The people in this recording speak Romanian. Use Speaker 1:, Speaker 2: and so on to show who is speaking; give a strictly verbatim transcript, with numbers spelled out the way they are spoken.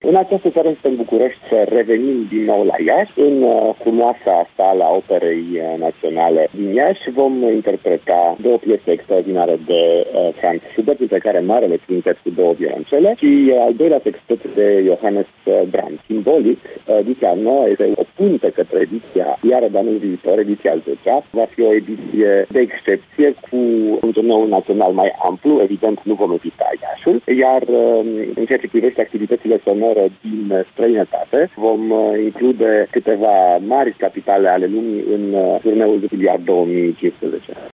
Speaker 1: În această seară suntem în București să revenim din nou la Iași. În frumoasa sala Operei Naționale din Iași vom interpreta două piese extraordinare de uh, Franz Schubert, dintre care Marele Quintet cu două violoncele și uh, al doilea sextet de Johannes Brahms. Simbolic, uh, ediția nouă este o punte către ediția iară de anul viitor, ediția al zecea. Va fi o ediție de excepție cu un turneu național mai amplu, evident nu vom evita Iașul, iar uh, în ceea ce privește activitățile sonore din străinătate, vom uh, include câteva mari capitale ale lumii în uh, turneul Jubilear două mii cincisprezece.